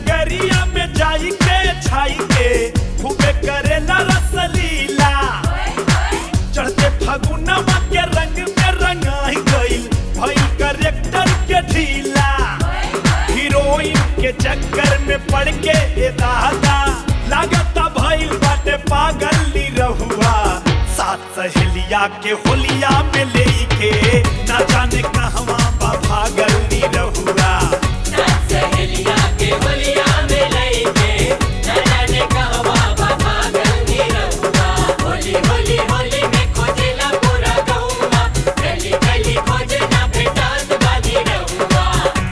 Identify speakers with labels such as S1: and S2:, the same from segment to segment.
S1: डगरिया में जाई के छाई के खूबे करेला रसलीला। चढ़ते फगुनवा के रंग में रंगाई गईल भइल करेक्टर के ढीला। हीरोइन के चक्कर में पड़ के ए दादा लागता भइल बाटे पागल नी रहुआ। साथ सहेलिया के होलिया में लेके ना जाने कहवा बा भागल नी रहुआ।
S2: साथ सहेलिया के होलिया में लेके ना जाने कहवा बा भागल नी रहुआ। होली होली होली में खोजेला पूरा गौवा, गली गली खोजे ना भेटात बानी रहुआ।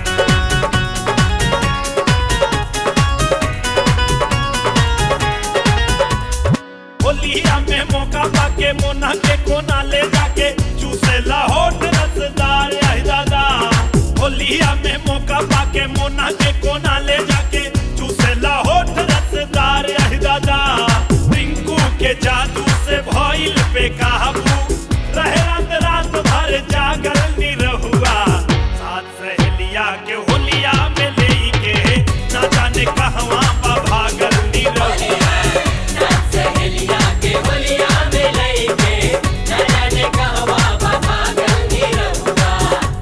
S1: होलिया में मौका पाके मोना के कोना ले जाके चूसेला होठ रसदार आई दादा। होलिया में मौका पाके मोना के कोना ले जाके चूसेला होठ रसदार आई दादा। रिंकू के जादू से भइल बेकाबू रहे रात रात भर जागल नी रहुआ। साथ सहेलिया के होलिया में लेके ना जाने कहवा बा भागल नी रहुआ।
S2: साथ सहेलिया के होलिया में लेके ना जाने कहवा बा भागल नी रहुआ।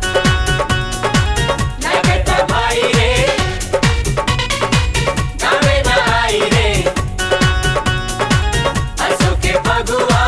S2: लगता भाई रे गावे ना आई रे, हंसू के फगुआ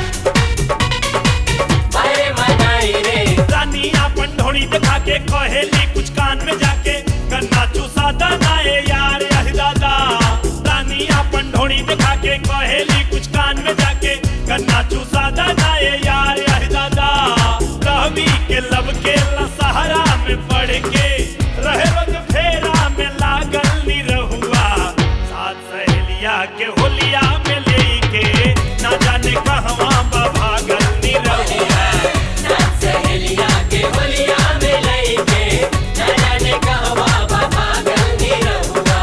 S2: बारे मनाई रे।
S1: रानी अपन ढोड़ी दिखा के कहेली कुछ कान में जाके गन्ना चूसा दनाए यार यही दादा। रानी अपन ढोड़ी दिखा के कहेली कुछ कान में जाके गन्ना चूसा दनाए यार यही दादा। रवि के लब के सहारा में पड़ के रहे रोज फेरा में लागल नी रहुआ। साथ सहेलिया के होलिया में लेके ना जाने कहवा बा भागल नी रहुआ।
S2: साथ सहेलिया के होलिया में लेके ना जाने कहवा बा भागल नी रहुआ।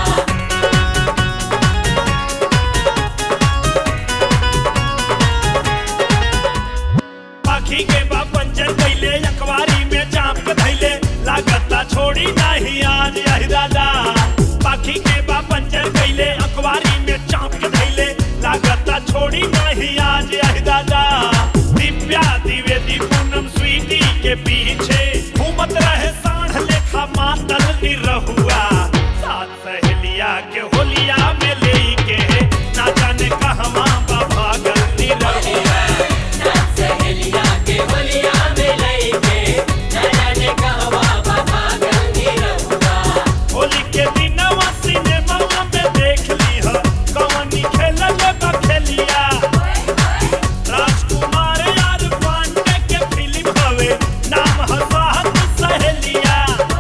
S1: पाखी के बा पंचर कैले अखबारी में चाप के धैले लागता छोड़ी नहीं आज यही दादा। पाखी के बा पंचर कैले अखबारी में चाप के धैले लागता छोड़ी नहीं आज यही दादा। दिव्या द्विवेदी पूनम स्वीटी के पीछे घूमत रहे सांड लेखा मातल नी रहुआ। साथ सहेलिया के होलिया में लेके ना जाने कहवा बा भागल नी रहुआ।
S2: साथ सहेलिया के होलिया में लेके ना जाने कहवा बा भागल नी रहुआ।
S1: होली के दिनवा सिनेमा में देख लीहा कवनी खेलल बा खेलिया। राजकुमार यार पांडे के फिल्म हवे नाम ह साहत सहेलिया।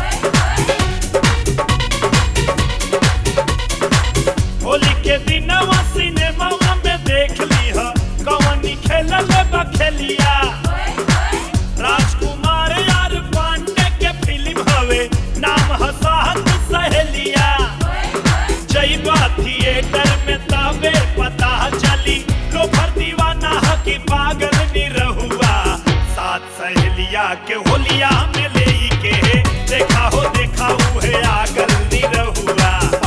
S1: होली के दिनवा सिनेमा में देख लीहा कवनी खेलल बा खेलिया। राजकुमार यार पांडे के फिल्म हवे नाम ह साहत सहेलिया। जइबा थिएटर में तबे पता चली लोफर दीवाना ह कि पागल नी रहुआ। साथ सहेलिया के होलिया में लेके देखा हो देखा उहे आगल नी रहुआ।